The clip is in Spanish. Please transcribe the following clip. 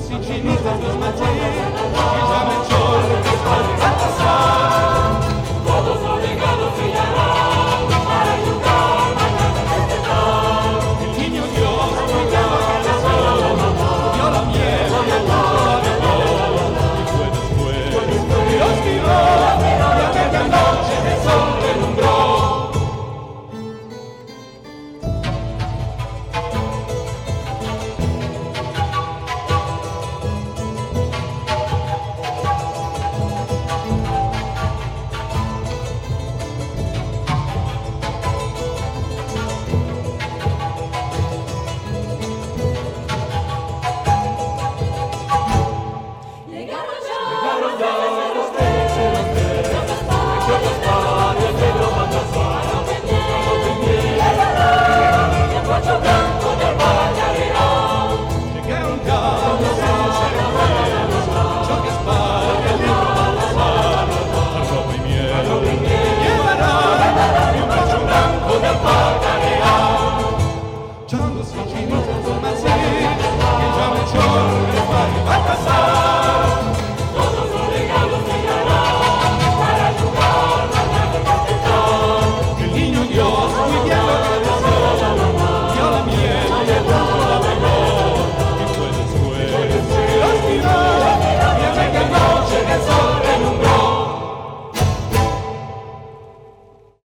Sicilitas los Martínez, y llama el chorro que va a pasar. Todos los regalos brillarán para ayudar mañana a festejar. El niño Dios cuidaba cada sol, dio la miel y el dulce y fue después, Dios miró y a medianoche el sol relumbró. Sicilitas los Martínez, y llama el chorro que va a pasar.